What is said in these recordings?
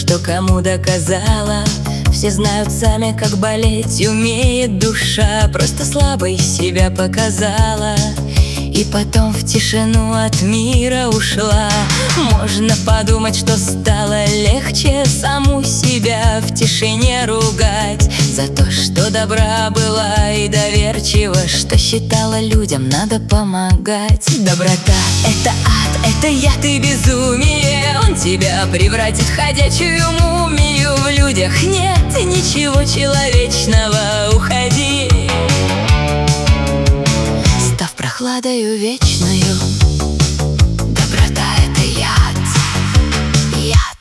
что кому доказала. Все знают сами, как болеть умеет душа. Просто слабой себя показала и потом в тишину от мира ушла. Можно подумать, что стало легче саму себя в тишине ругать за то, что добра была и доверчива, что считала людям надо помогать. Доброта — это ад, это яд и безумие. Он тебя превратит в ходячую мумию. В людях нет ничего человечного. Уходи, став прохладою вечною. Доброта — это яд, яд.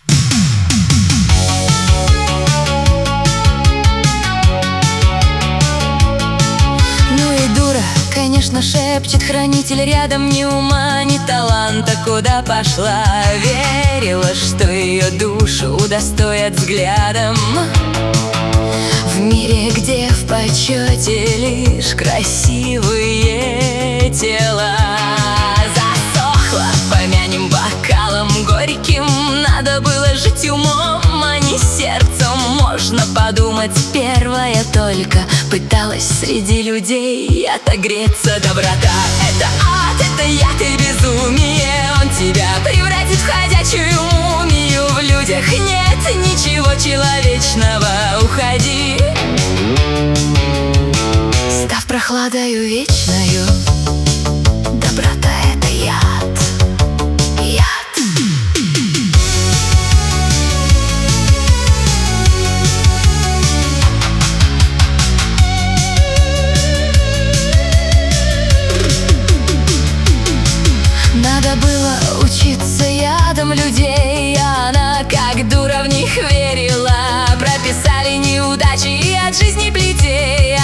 Ну и дура, конечно, шепчет хранитель рядом. Ни ума, ни таланта, куда пошла. Верила, что ее душу удостоят взглядом. В мире, где в почете лишь красивые тела. Засохла, помянем бокалом горьким. Надо было жить умом, а не сердцем. Можно подумать, первая только пыталась среди людей отогреться. Доброта — это ад, это яд и безумие. Он тебя превратит в ходячую мумию. В людях нет ничего человечного. Уходи, став прохладою вечною. Доброта — это яд, яд. Надо было учиться ядом людей, а она как дура в них верила. Прописали неудачи и от жизни плетей.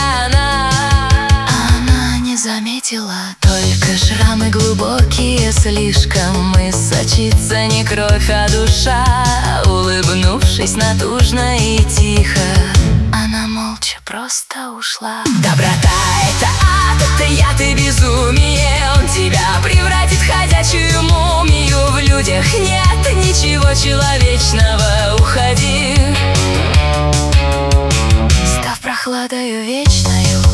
Она не заметила только шрамы глубокие слишком. И сочится не кровь, а душа. Улыбнувшись натужно и тихо, она молча просто ушла. Доброта — это ад, это яд и безумие. Он тебя превратит в ходячую мумию. В людях нет ничего человечного. Уходи, став прохладою вечною.